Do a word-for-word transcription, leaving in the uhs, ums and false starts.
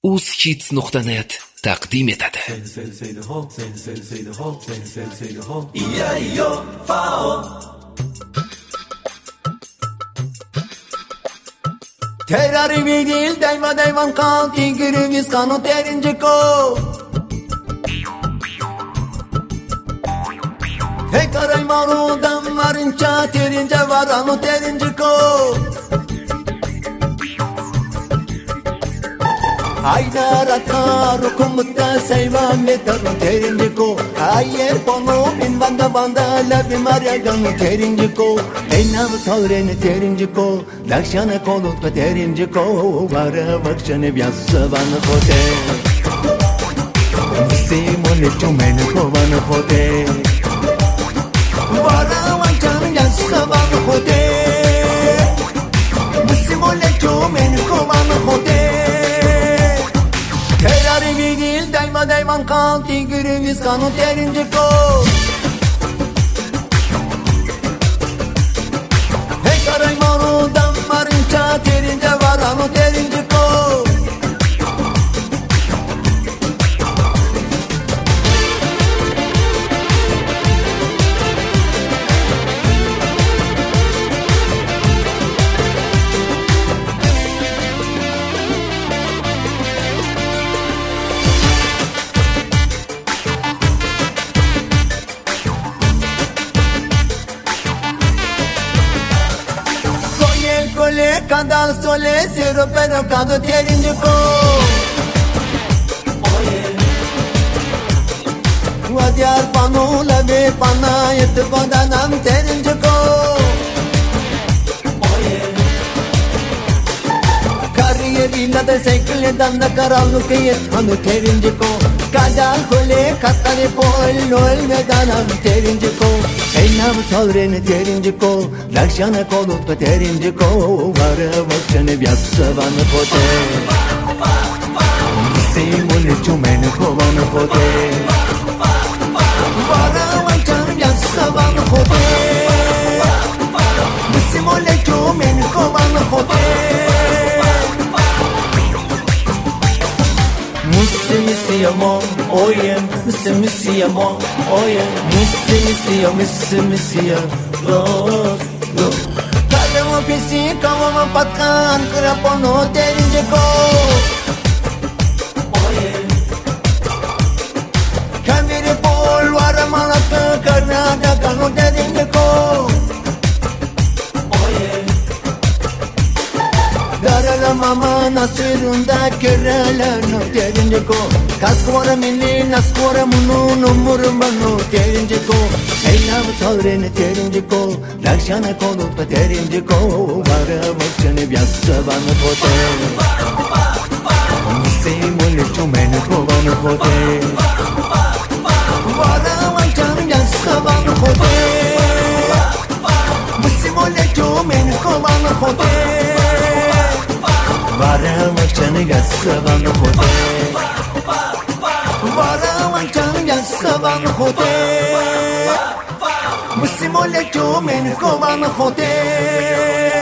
uzhits nuqta net taqdim etadi. Terari vigil dayma dayman kan tigiriz kanu terince ko. Tekaray maru dammarınca terince var anu terince ko. Aydara karu kumutta sayvam letaru terince ko. Ayer ponu bin banda banda labi marya ganu terince ko. Eynam savreni terince ko. Lakshana kolutka terince ko. Vara vakshane vyasa vana kote. Simone chumene ko vana kote. Vara vakshane vyasa vana kote. Simone chumene ko vana kote. Terari vigil dayma dayman kan tigiriz kanu terince ko. Hekaray maru dammarınca terince var anu terince ko. Cole kadal sole zero pero kado terince ko. Vadiyar panu lave pana yet badanam terince ko. Kariyer illa da sekle danda karanlık yet kanu terince ko. Kadal cole katane pol lol medanam terince ko. Eynam savreni terince ko. Lakshana kolutka terince ko. Vara vakshane vyasa vana kote. Simone chumene ko vana kote. Vara vakshane vyasa vana kote. Simone chumene ko vana kote. Misi misi mo oye, misi misi mo oye, misi misi misi misi lo lo. Kalemo pisi kavama patkan krapono terince ko. Oye. Kamiri pol vara malakı karnada kanu terince ko. Darala mama nasirunda kerala no terince ko. Kaskora milli naskora munu numurumanu terince ko. Eynam savreni terince ko. Lakshana kolutka terince ko. Vara vakshane vyasa vana kote. Simone chumene ko vana kote. Vara vakshane vyasa vana kote. Simone chumene ko vana kote. Vara vakshane vyasa vana kote. Vara vakshane vyasa vana kote. Simone chumene ko vana kote.